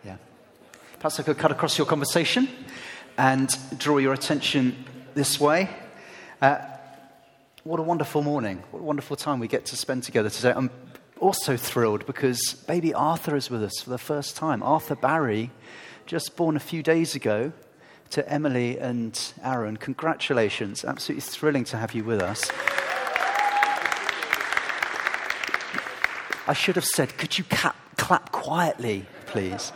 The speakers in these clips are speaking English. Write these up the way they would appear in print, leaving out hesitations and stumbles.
Yeah. Perhaps I could cut across your conversation and draw your attention this way. What a wonderful morning. What a wonderful time we get to spend together today. I'm also thrilled because baby Arthur is with us for the first time. Arthur Barry, just born a few days ago to Emily and Aaron. Congratulations. Absolutely thrilling to have you with us. I should have said, could you clap quietly, please?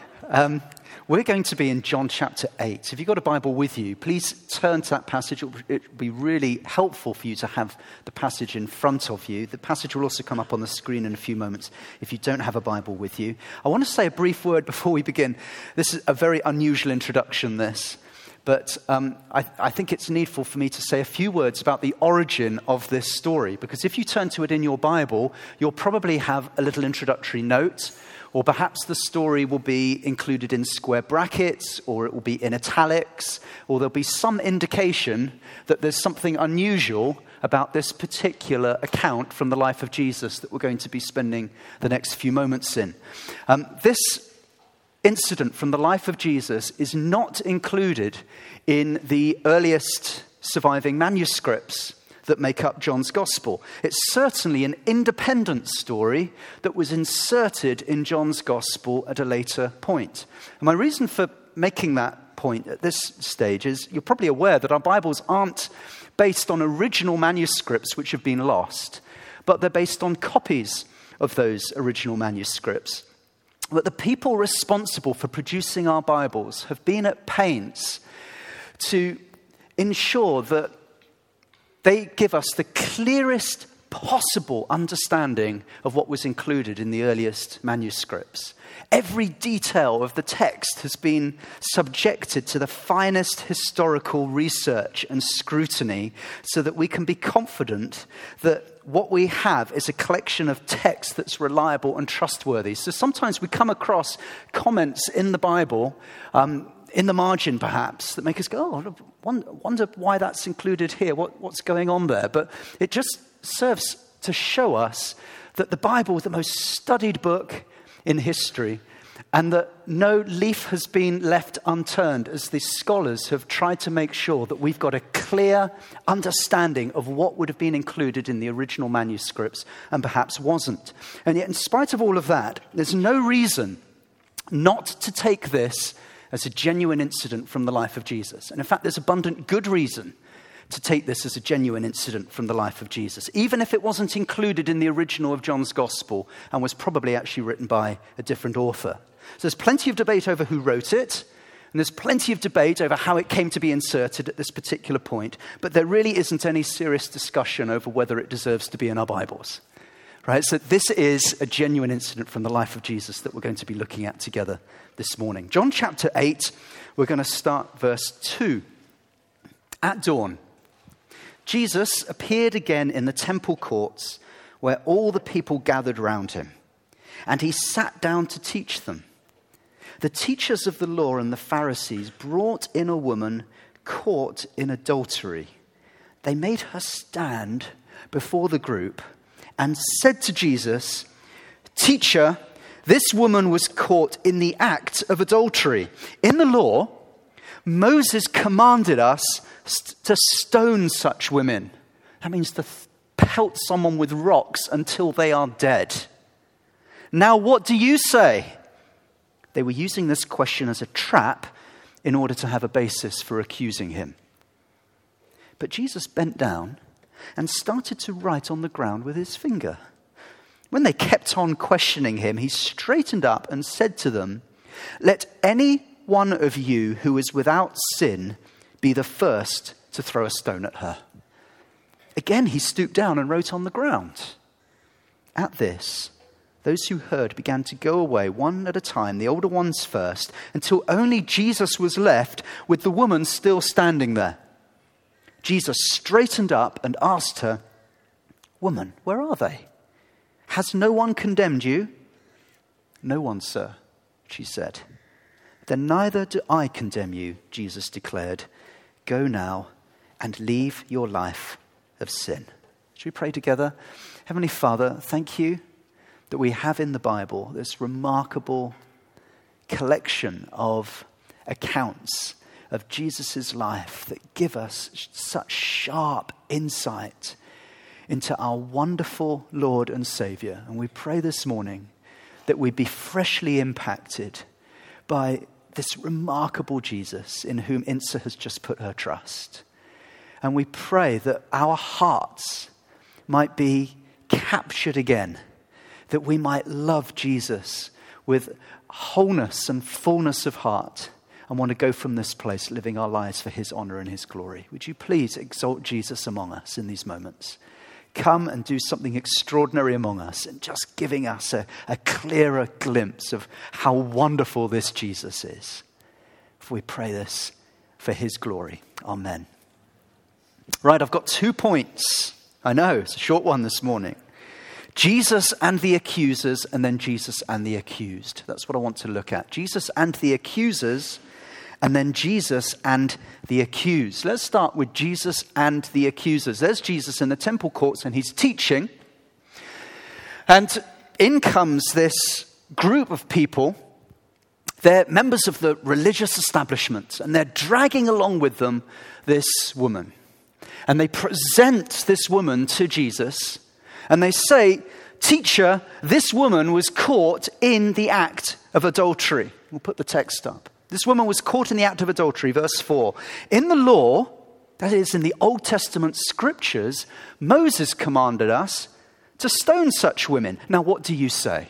We're going to be in John chapter 8. If you've got a Bible with you, please turn to that passage. It will be really helpful for you to have the passage in front of you. The passage will also come up on the screen in a few moments if you don't have a Bible with you. I want to say a brief word before we begin. This is a very unusual introduction, this. But I think it's needful for me to say a few words about the origin of this story. Because if you turn to it in your Bible, you'll probably have a little introductory note. Or perhaps the story will be included in square brackets, or it will be in italics, or there'll be some indication that there's something unusual about this particular account from the life of Jesus that we're going to be spending the next few moments in. This incident from the life of Jesus is not included in the earliest surviving manuscripts that make up John's Gospel. It's certainly an independent story that was inserted in John's Gospel at a later point. And my reason for making that point at this stage is you're probably aware that our Bibles aren't based on original manuscripts which have been lost, but they're based on copies of those original manuscripts. But the people responsible for producing our Bibles have been at pains to ensure that they give us the clearest possible understanding of what was included in the earliest manuscripts. Every detail of the text has been subjected to the finest historical research and scrutiny so that we can be confident that what we have is a collection of text that's reliable and trustworthy. So sometimes we come across comments in the Bible, in the margin perhaps, that make us go, oh, wonder why that's included here, what's going on there. But it just serves to show us that the Bible is the most studied book in history and that no leaf has been left unturned as the scholars have tried to make sure that we've got a clear understanding of what would have been included in the original manuscripts and perhaps wasn't. And yet in spite of all of that, there's no reason not to take this as a genuine incident from the life of Jesus. And in fact, there's abundant good reason to take this as a genuine incident from the life of Jesus, even if it wasn't included in the original of John's Gospel and was probably actually written by a different author. So there's plenty of debate over who wrote it, and there's plenty of debate over how it came to be inserted at this particular point, but there really isn't any serious discussion over whether it deserves to be in our Bibles. Right, so this is a genuine incident from the life of Jesus that we're going to be looking at together this morning. John chapter 8, we're going to start verse 2. At dawn, Jesus appeared again in the temple courts where all the people gathered round him, and he sat down to teach them. The teachers of the law and the Pharisees brought in a woman caught in adultery. They made her stand before the group and said to Jesus, "Teacher, this woman was caught in the act of adultery. In the law, Moses commanded us to stone such women." That means to pelt someone with rocks until they are dead. "Now what do you say?" They were using this question as a trap in order to have a basis for accusing him. But Jesus bent down and started to write on the ground with his finger. When they kept on questioning him, he straightened up and said to them, "Let any one of you who is without sin be the first to throw a stone at her." Again, he stooped down and wrote on the ground. At this, those who heard began to go away one at a time, the older ones first, until only Jesus was left with the woman still standing there. Jesus straightened up and asked her, "Woman, where are they? Has no one condemned you?" "No one, sir," she said. "Then neither do I condemn you," Jesus declared. "Go now and leave your life of sin." Should we pray together? Heavenly Father, thank you that we have in the Bible this remarkable collection of accounts of Jesus' life that give us such sharp insight into our wonderful Lord and Savior. And we pray this morning that we be freshly impacted by this remarkable Jesus in whom Insa has just put her trust. And we pray that our hearts might be captured again, that we might love Jesus with wholeness and fullness of heart and want to go from this place living our lives for his honor and his glory. Would you please exalt Jesus among us in these moments? Come and do something extraordinary among us and just giving us a clearer glimpse of how wonderful this Jesus is. For we pray this for his glory. Amen. Right, I've got 2 points. I know, it's a short one this morning. Jesus and the accusers, and then Jesus and the accused. That's what I want to look at. Jesus and the accusers, and then Jesus and the accused. Let's start with Jesus and the accusers. There's Jesus in the temple courts and he's teaching. And in comes this group of people. They're members of the religious establishment and they're dragging along with them this woman. And they present this woman to Jesus and they say, "Teacher, this woman was caught in the act of adultery." We'll put the text up. This woman was caught in the act of adultery, verse 4. In the law, that is in the Old Testament scriptures, Moses commanded us to stone such women. Now, what do you say?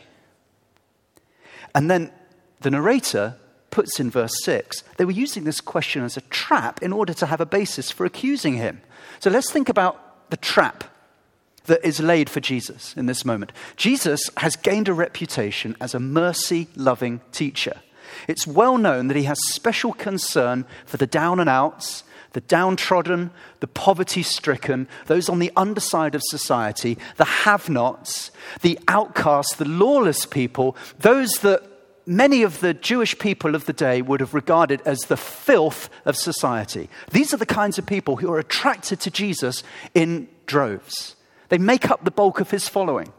And then the narrator puts in verse 6, they were using this question as a trap in order to have a basis for accusing him. So let's think about the trap that is laid for Jesus in this moment. Jesus has gained a reputation as a mercy-loving teacher. It's well known that he has special concern for the down and outs, the downtrodden, the poverty-stricken, those on the underside of society, the have-nots, the outcasts, the lawless people, those that many of the Jewish people of the day would have regarded as the filth of society. These are the kinds of people who are attracted to Jesus in droves. They make up the bulk of his following.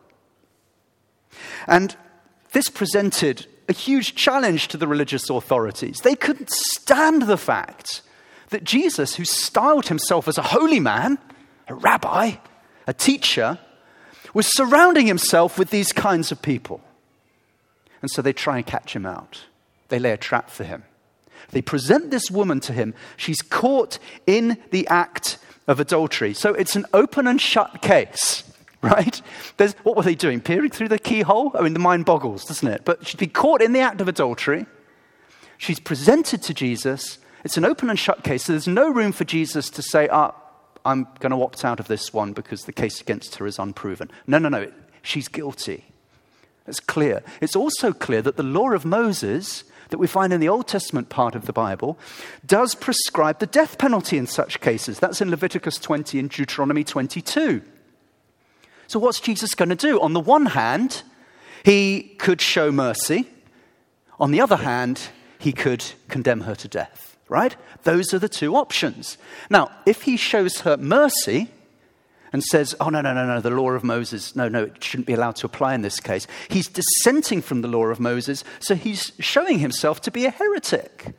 And this presented a huge challenge to the religious authorities. They couldn't stand the fact that Jesus, who styled himself as a holy man, a rabbi, a teacher, was surrounding himself with these kinds of people. And so they try and catch him out. They lay a trap for him. They present this woman to him. She's caught in the act of adultery. So it's an open and shut case. Right? What were they doing? Peering through the keyhole? I mean, the mind boggles, doesn't it? But she'd been caught in the act of adultery. She's presented to Jesus. It's an open and shut case. So there's no room for Jesus to say, I'm going to opt out of this one because the case against her is unproven. No. She's guilty. It's clear. It's also clear that the law of Moses that we find in the Old Testament part of the Bible does prescribe the death penalty in such cases. That's in Leviticus 20 and Deuteronomy 22. So what's Jesus going to do? On the one hand, he could show mercy. On the other hand, he could condemn her to death, right? Those are the two options. Now, if he shows her mercy and says, no, the law of Moses, no, it shouldn't be allowed to apply in this case. He's dissenting from the law of Moses, so he's showing himself to be a heretic.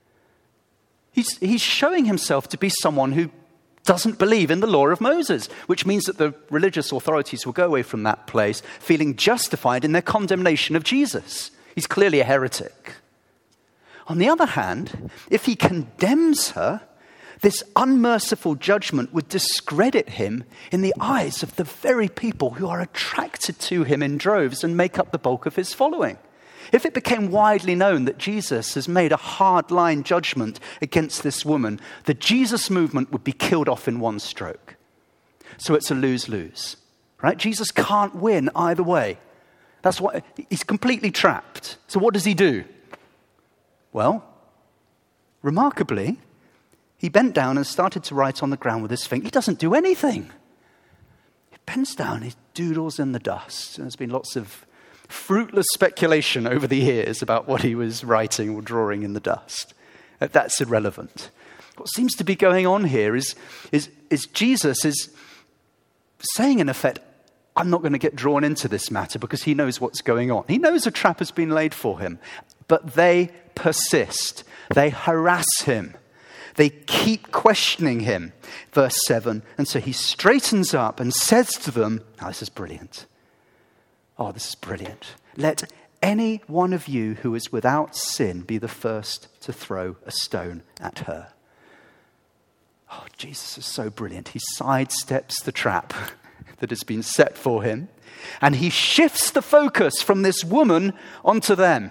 He's showing himself to be someone who doesn't believe in the law of Moses, which means that the religious authorities will go away from that place feeling justified in their condemnation of Jesus. He's clearly a heretic. On the other hand, if he condemns her, this unmerciful judgment would discredit him in the eyes of the very people who are attracted to him in droves and make up the bulk of his following. If it became widely known that Jesus has made a hard-line judgment against this woman, the Jesus movement would be killed off in one stroke. So it's a lose-lose, right? Jesus can't win either way. That's why he's completely trapped. So what does he do? Well, remarkably, he bent down and started to write on the ground with his finger. He doesn't do anything. He bends down, he doodles in the dust. And there's been lots of fruitless speculation over the years about what he was writing or drawing in the dust. That's irrelevant. What seems to be going on here is Jesus is saying, in effect, I'm not going to get drawn into this matter because he knows what's going on. He knows a trap has been laid for him. But they persist. They harass him. They keep questioning him. Verse 7, and so he straightens up and says to them, now this is brilliant. Oh, this is brilliant. Let any one of you who is without sin be the first to throw a stone at her. Oh, Jesus is so brilliant. He sidesteps the trap that has been set for him, and he shifts the focus from this woman onto them.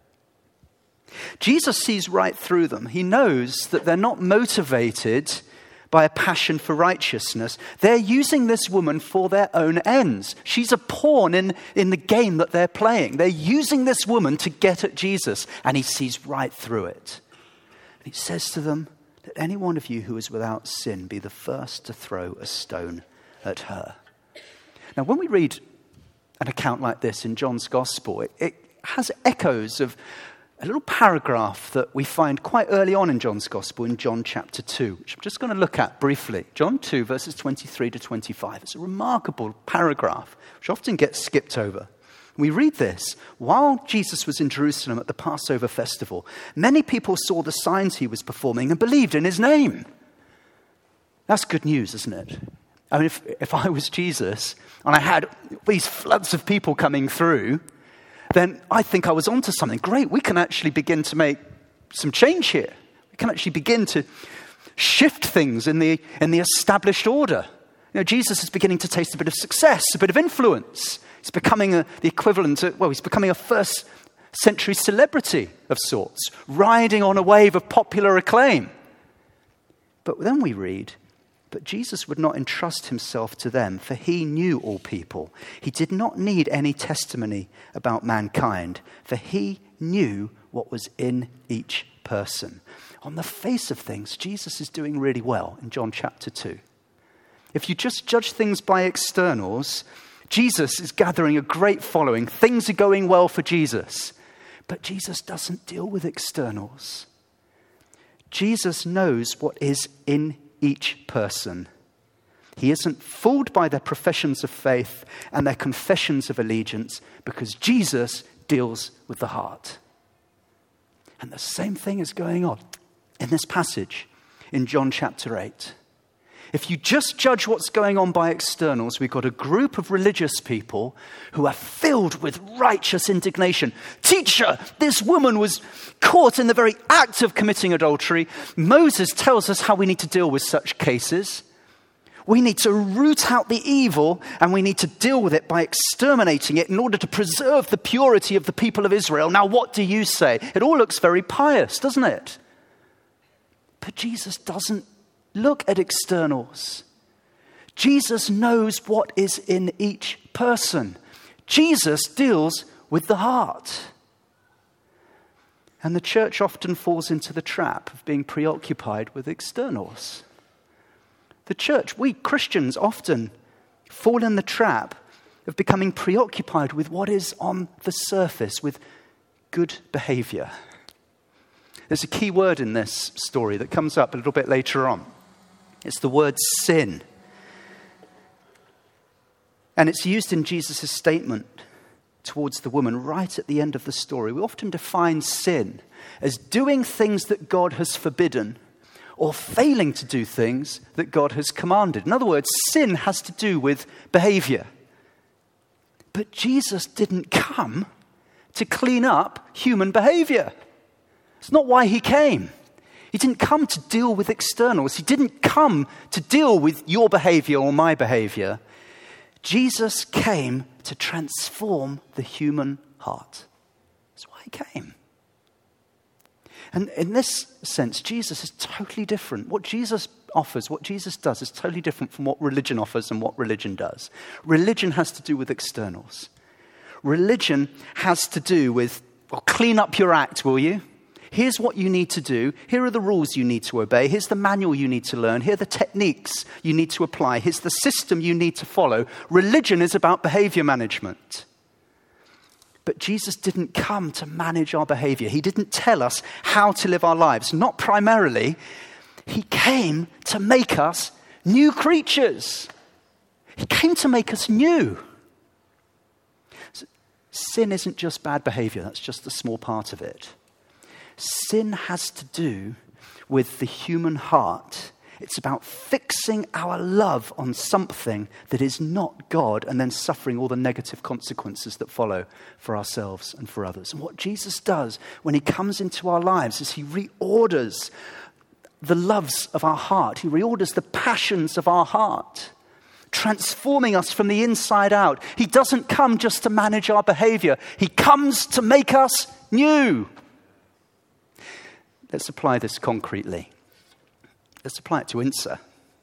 Jesus sees right through them. He knows that they're not motivated by a passion for righteousness. They're using this woman for their own ends. She's a pawn in the game that they're playing. They're using this woman to get at Jesus, and he sees right through it. And he says to them, let any one of you who is without sin be the first to throw a stone at her. Now, when we read an account like this in John's Gospel, it has echoes of a little paragraph that we find quite early on in John's Gospel, in John chapter 2, which I'm just going to look at briefly. John 2, verses 23 to 25. It's a remarkable paragraph, which often gets skipped over. We read this: while Jesus was in Jerusalem at the Passover festival, many people saw the signs he was performing and believed in his name. That's good news, isn't it? I mean, if I was Jesus and I had these floods of people coming through, then I think I was onto something. Great, we can actually begin to make some change here. We can actually begin to shift things in the established order. You know, Jesus is beginning to taste a bit of success, a bit of influence. He's becoming the equivalent of, he's becoming a first century celebrity of sorts, riding on a wave of popular acclaim. But then we read, but Jesus would not entrust himself to them, for he knew all people. He did not need any testimony about mankind, for he knew what was in each person. On the face of things, Jesus is doing really well in John chapter 2. If you just judge things by externals, Jesus is gathering a great following. Things are going well for Jesus. But Jesus doesn't deal with externals. Jesus knows what is in each person. He isn't fooled by their professions of faith and their confessions of allegiance, because Jesus deals with the heart. And the same thing is going on in this passage in John chapter 8. If you just judge what's going on by externals, we've got a group of religious people who are filled with righteous indignation. Teacher, this woman was caught in the very act of committing adultery. Moses tells us how we need to deal with such cases. We need to root out the evil, and we need to deal with it by exterminating it in order to preserve the purity of the people of Israel. Now, what do you say? It all looks very pious, doesn't it? But Jesus doesn't look at externals. Jesus knows what is in each person. Jesus deals with the heart. And the church often falls into the trap of being preoccupied with externals. The church, we Christians, often fall in the trap of becoming preoccupied with what is on the surface, with good behavior. There's a key word in this story that comes up a little bit later on. It's the word sin. And it's used in Jesus' statement towards the woman right at the end of the story. We often define sin as doing things that God has forbidden, or failing to do things that God has commanded. In other words, sin has to do with behavior. But Jesus didn't come to clean up human behavior. It's not why he came. He didn't come to deal with externals. He didn't come to deal with your behavior or my behavior. Jesus came to transform the human heart. That's why he came. And in this sense, Jesus is totally different. What Jesus offers, what Jesus does, is totally different from what religion offers and what religion does. Religion has to do with externals. Religion has to do with, well, clean up your act, will you? Here's what you need to do. Here are the rules you need to obey. Here's the manual you need to learn. Here are the techniques you need to apply. Here's the system you need to follow. Religion is about behavior management. But Jesus didn't come to manage our behavior. He didn't tell us how to live our lives. Not primarily. He came to make us new creatures. He came to make us new. Sin isn't just bad behavior. That's just a small part of it. Sin has to do with the human heart. It's about fixing our love on something that is not God and then suffering all the negative consequences that follow for ourselves and for others. And what Jesus does when he comes into our lives is he reorders the loves of our heart. He reorders the passions of our heart, transforming us from the inside out. He doesn't come just to manage our behavior. He comes to make us new. Let's apply this concretely. Let's apply it to Insa.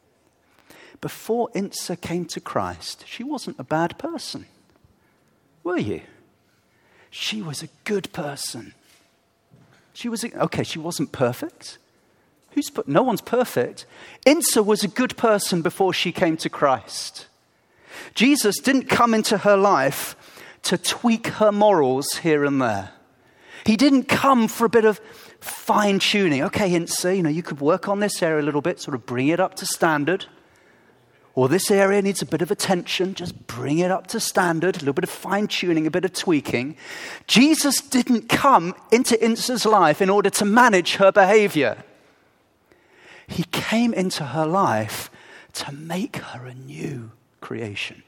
Before Insa came to Christ, she wasn't a bad person. Were you? She was a good person. She wasn't perfect. No one's perfect. Insa was a good person before she came to Christ. Jesus didn't come into her life to tweak her morals here and there. He didn't come for a bit of fine-tuning. Okay, Insa, you could work on this area a little bit, sort of bring it up to standard. Or this area needs a bit of attention, just bring it up to standard, a little bit of fine-tuning, a bit of tweaking. Jesus didn't come into Insa's life in order to manage her behavior. He came into her life to make her a new creation,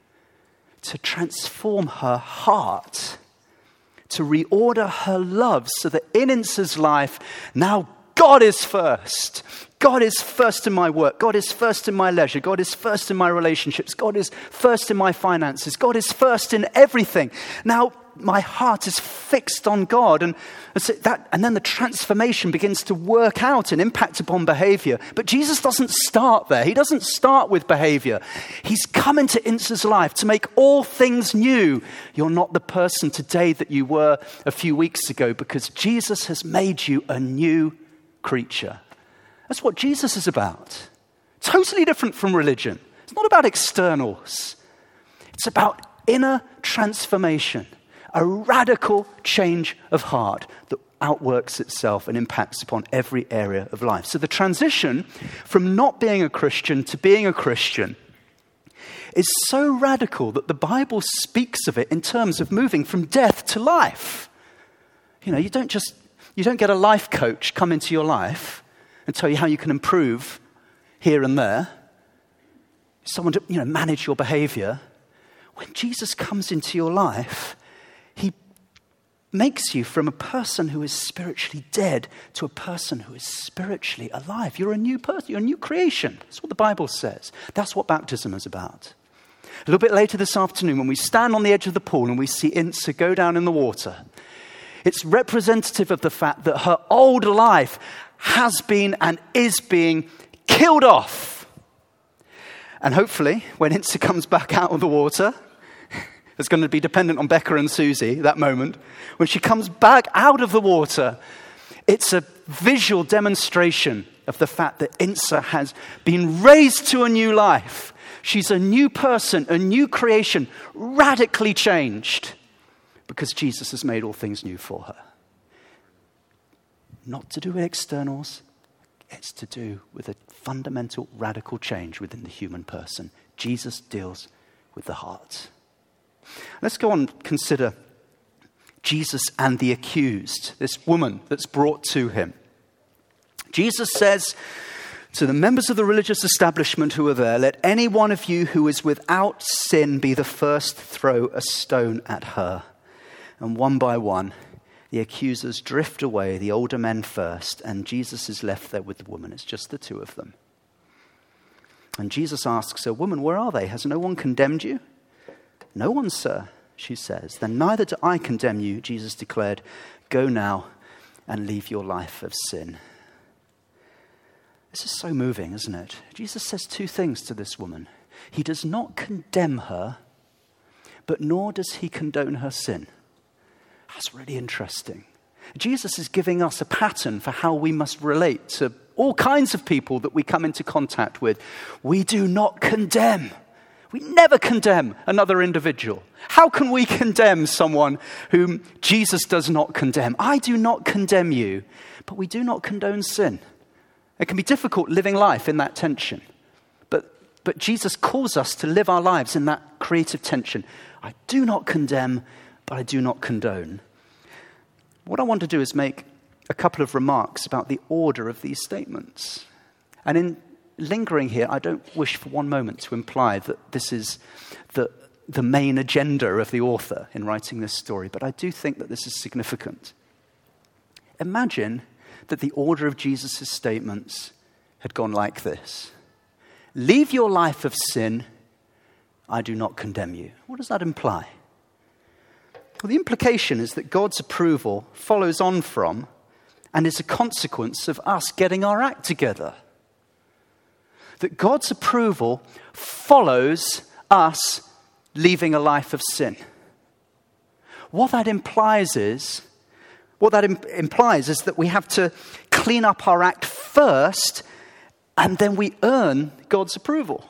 to transform her heart, to reorder her love so that in Insa's life, now God is first. God is first in my work. God is first in my leisure. God is first in my relationships. God is first in my finances. God is first in everything. Now my heart is fixed on God. And then the transformation begins to work out and impact upon behavior. But Jesus doesn't start there. He doesn't start with behavior. He's come into Insa's life to make all things new. You're not the person today that you were a few weeks ago because Jesus has made you a new creature. That's what Jesus is about. Totally different from religion. It's not about externals. It's about inner transformation, a radical change of heart that outworks itself and impacts upon every area of life. So the transition from not being a Christian to being a Christian is so radical that the Bible speaks of it in terms of moving from death to life. You don't get a life coach come into your life and tell you how you can improve here and there. Someone to manage your behavior. When Jesus comes into your life, he makes you from a person who is spiritually dead to a person who is spiritually alive. You're a new person. You're a new creation. That's what the Bible says. That's what baptism is about. A little bit later this afternoon, when we stand on the edge of the pool and we see Insa go down in the water, it's representative of the fact that her old life has been and is being killed off. And hopefully, when Insa comes back out of the water, it's going to be dependent on Becca and Susie, that moment. When she comes back out of the water, it's a visual demonstration of the fact that Insa has been raised to a new life. She's a new person, a new creation, radically changed because Jesus has made all things new for her. Not to do with externals, it's to do with a fundamental, radical change within the human person. Jesus deals with the heart. Let's go on and consider Jesus and the accused, this woman that's brought to him. Jesus says to the members of the religious establishment who are there, "Let any one of you who is without sin be the first to throw a stone at her." And one by one, the accusers drift away, the older men first, and Jesus is left there with the woman. It's just the two of them. And Jesus asks her, "Woman, where are they? Has no one condemned you?" "No one, sir," she says. "Then neither do I condemn you," Jesus declared. "Go now and leave your life of sin." This is so moving, isn't it? Jesus says two things to this woman. He does not condemn her, but nor does he condone her sin. That's really interesting. Jesus is giving us a pattern for how we must relate to all kinds of people that we come into contact with. We do not condemn. We never condemn another individual. How can we condemn someone whom Jesus does not condemn? I do not condemn you, but we do not condone sin. It can be difficult living life in that tension. But Jesus calls us to live our lives in that creative tension. I do not condemn, but I do not condone. What I want to do is make a couple of remarks about the order of these statements. And in lingering here, I don't wish for one moment to imply that this is the main agenda of the author in writing this story, but I do think that this is significant. Imagine that the order of Jesus' statements had gone like this. Leave your life of sin, I do not condemn you. What does that imply? Well, the implication is that God's approval follows on from and is a consequence of us getting our act together. That God's approval follows us leaving a life of sin. What that implies is that we have to clean up our act first, and then we earn God's approval.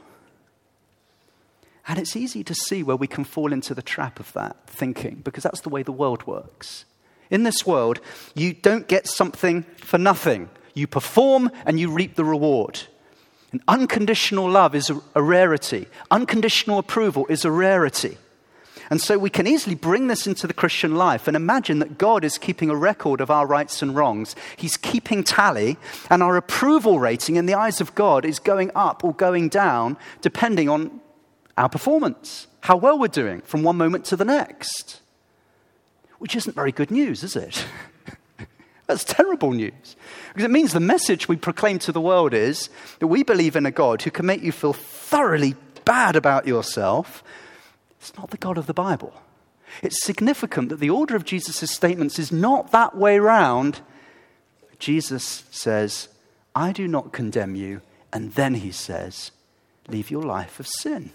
And it's easy to see where we can fall into the trap of that thinking, because that's the way the world works. In this world, you don't get something for nothing. You perform and you reap the reward. And unconditional love is a rarity. Unconditional approval is a rarity. And so we can easily bring this into the Christian life and imagine that God is keeping a record of our rights and wrongs. He's keeping tally, and our approval rating in the eyes of God is going up or going down depending on our performance, how well we're doing from one moment to the next. Which isn't very good news, is it? That's terrible news. Because it means the message we proclaim to the world is that we believe in a God who can make you feel thoroughly bad about yourself. It's not the God of the Bible. It's significant that the order of Jesus' statements is not that way round. Jesus says, I do not condemn you. And then he says, leave your life of sin.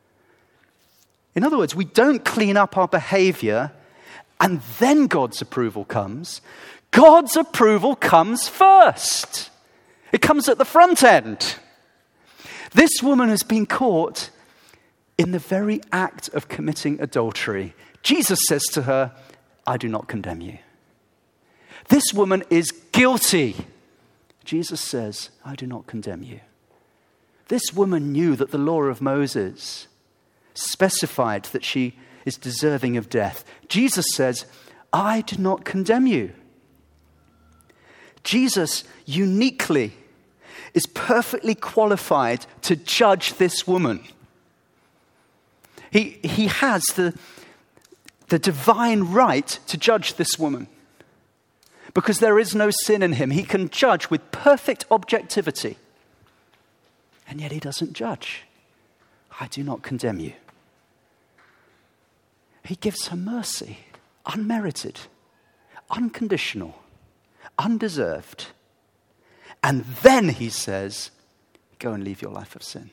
In other words, we don't clean up our behavior and then God's approval comes. God's approval comes first. It comes at the front end. This woman has been caught in the very act of committing adultery. Jesus says to her, I do not condemn you. This woman is guilty. Jesus says, I do not condemn you. This woman knew that the law of Moses specified that she is deserving of death. Jesus says, I do not condemn you. Jesus uniquely is perfectly qualified to judge this woman. He has the divine right to judge this woman. Because there is no sin in him. He can judge with perfect objectivity. And yet he doesn't judge. I do not condemn you. He gives her mercy, unmerited, unconditional, undeserved. And then he says, go and leave your life of sin.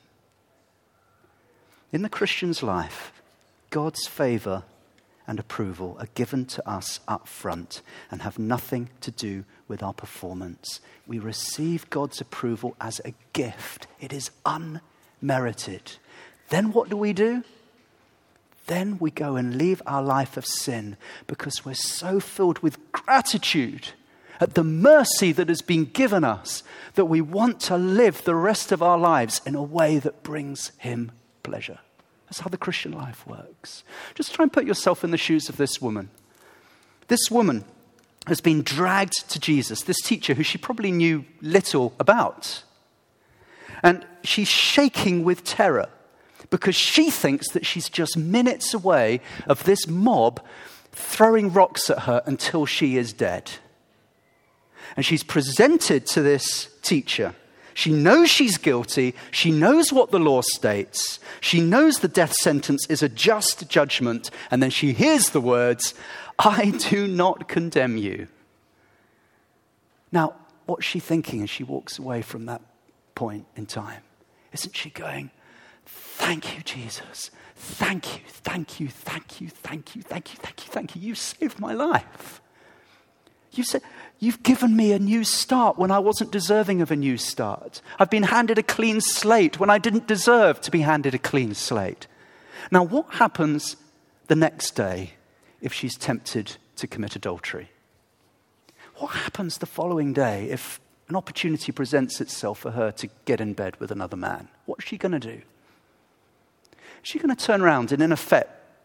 In the Christian's life, God's favor and approval are given to us up front and have nothing to do with our performance. We receive God's approval as a gift. It is unmerited. Then what do? Then we go and leave our life of sin because we're so filled with gratitude at the mercy that has been given us that we want to live the rest of our lives in a way that brings him pleasure. That's how the Christian life works. Just try and put yourself in the shoes of this woman. This woman has been dragged to Jesus, this teacher who she probably knew little about. And she's shaking with terror because she thinks that she's just minutes away of this mob throwing rocks at her until she is dead. And she's presented to this teacher. She knows she's guilty. She knows what the law states. She knows the death sentence is a just judgment. And then she hears the words, I do not condemn you. Now, what's she thinking as she walks away from that point in time? Isn't she going, thank you, Jesus. Thank you, thank you, thank you, thank you, thank you, thank you, thank you. You saved my life. You said, you've given me a new start when I wasn't deserving of a new start. I've been handed a clean slate when I didn't deserve to be handed a clean slate. Now, what happens the next day if she's tempted to commit adultery? What happens the following day if an opportunity presents itself for her to get in bed with another man? What's she going to do? Is she going to turn around and in effect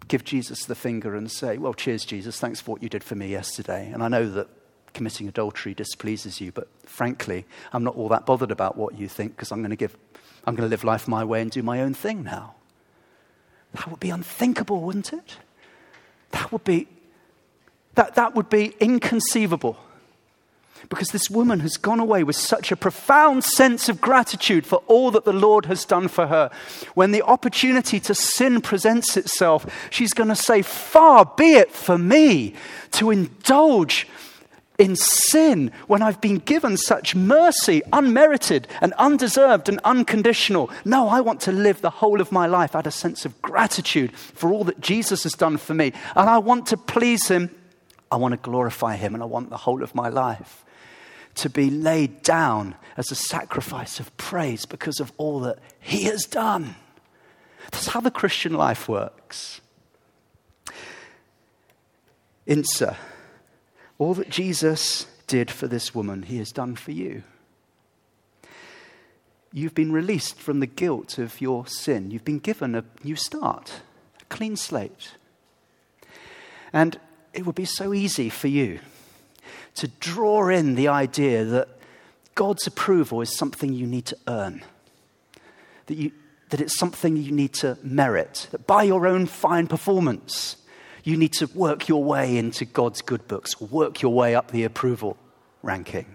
give Jesus the finger and say, well, cheers, Jesus, thanks for what you did for me yesterday. And I know that committing adultery displeases you, but frankly, I'm not all that bothered about what you think because I'm going to live life my way and do my own thing now. That would be unthinkable, wouldn't it? That would be inconceivable. Because this woman has gone away with such a profound sense of gratitude for all that the Lord has done for her. When the opportunity to sin presents itself, she's going to say, far be it for me to indulge in sin when I've been given such mercy, unmerited and undeserved and unconditional. No, I want to live the whole of my life out of a sense of gratitude for all that Jesus has done for me. And I want to please him. I want to glorify him, and I want the whole of my life to be laid down as a sacrifice of praise because of all that he has done. That's how the Christian life works. Insa, all that Jesus did for this woman, he has done for you. You've been released from the guilt of your sin. You've been given a new start, a clean slate. And it would be so easy for you to draw in the idea that God's approval is something you need to earn, that it's something you need to merit, that by your own fine performance, you need to work your way into God's good books, work your way up the approval ranking.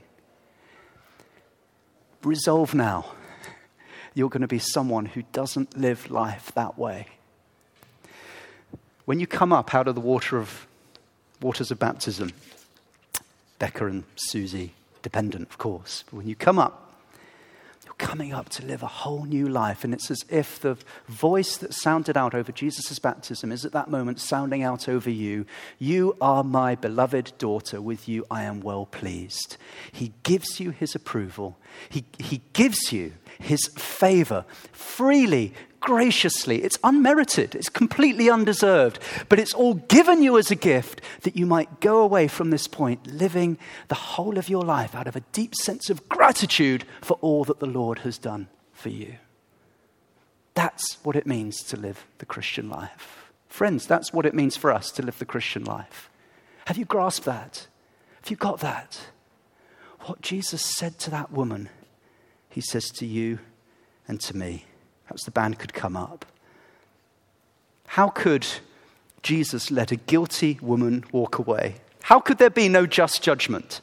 Resolve now. You're going to be someone who doesn't live life that way. When you come up out of the waters of baptism, Becca and Susie, dependent, of course. But when you come up, you're coming up to live a whole new life. And it's as if the voice that sounded out over Jesus' baptism is at that moment sounding out over you. You are my beloved daughter. With you I am well pleased. He gives you his approval. He gives you his favor freely, graciously. It's unmerited. It's completely undeserved. But it's all given you as a gift that you might go away from this point living the whole of your life out of a deep sense of gratitude for all that the Lord has done for you. That's what it means to live the Christian life. Friends, that's what it means for us to live the Christian life. Have you grasped that? Have you got that? What Jesus said to that woman, he says to you and to me. Perhaps the band could come up. How could Jesus let a guilty woman walk away? How could there be no just judgment?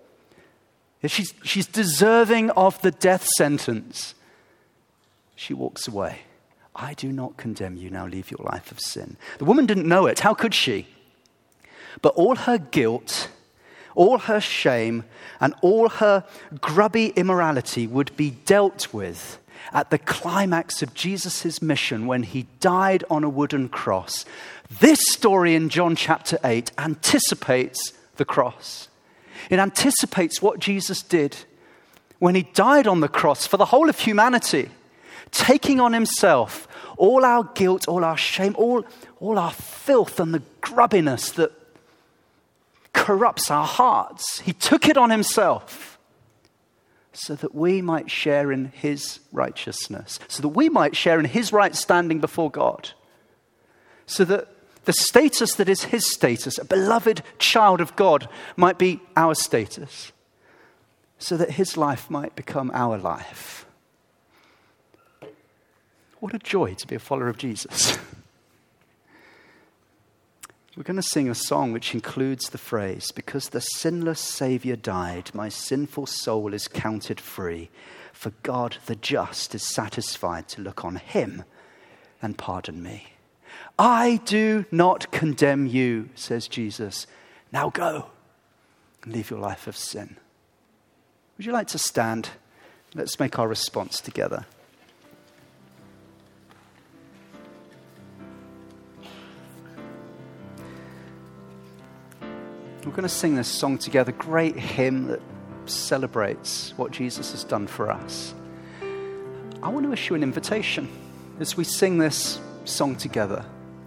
She's deserving of the death sentence. She walks away. I do not condemn you. Now leave your life of sin. The woman didn't know it. How could she? But all her guilt, all her shame, and all her grubby immorality would be dealt with at the climax of Jesus' mission when he died on a wooden cross. This story in John chapter 8 anticipates the cross. It anticipates what Jesus did when he died on the cross for the whole of humanity, taking on himself all our guilt, all our shame, all our filth and the grubbiness that corrupts our hearts. He took it on himself so that we might share in his righteousness, so that we might share in his right standing before God, so that the status that is his status, a beloved child of God, might be our status, so that his life might become our life. What a joy to be a follower of Jesus. We're going to sing a song which includes the phrase, because the sinless Savior died, my sinful soul is counted free. For God the just is satisfied to look on him and pardon me. I do not condemn you, says Jesus. Now go and leave your life of sin. Would you like to stand? Let's make our response together. We're going to sing this song together, great hymn that celebrates what Jesus has done for us. I want to issue an invitation as we sing this song together.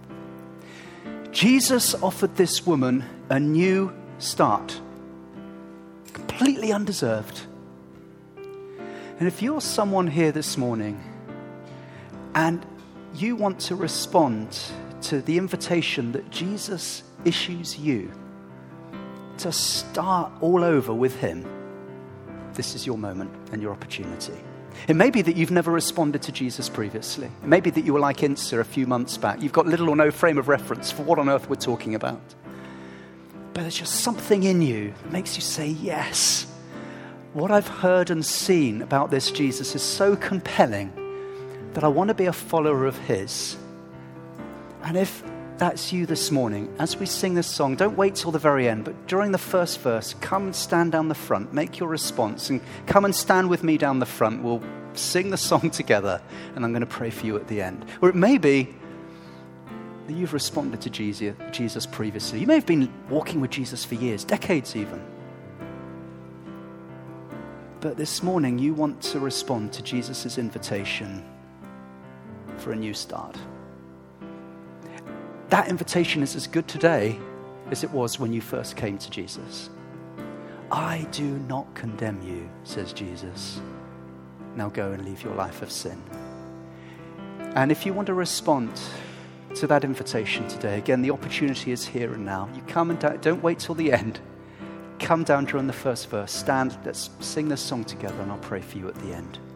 Jesus offered this woman a new start, completely undeserved. And if you're someone here this morning and you want to respond to the invitation that Jesus issues you to start all over with him, this is your moment and your opportunity. It may be that you've never responded to Jesus previously. It may be that you were like Insa a few months back. You've got little or no frame of reference for what on earth we're talking about. But there's just something in you that makes you say, yes. What I've heard and seen about this Jesus is so compelling that I want to be a follower of his. And if that's you this morning, as we sing this song, don't wait till the very end, but during the first verse, come and stand down the front, make your response, and come and stand with me down the front. We'll sing the song together, and I'm going to pray for you at the end. Or it may be that you've responded to Jesus previously. You may have been walking with Jesus for years, decades even. But this morning, you want to respond to Jesus' invitation for a new start. That invitation is as good today as it was when you first came to Jesus. I do not condemn you, says Jesus. Now go and leave your life of sin. And if you want to respond to that invitation today, again, the opportunity is here and now. You come and don't wait till the end. Come down during the first verse. Stand, let's sing this song together, and I'll pray for you at the end.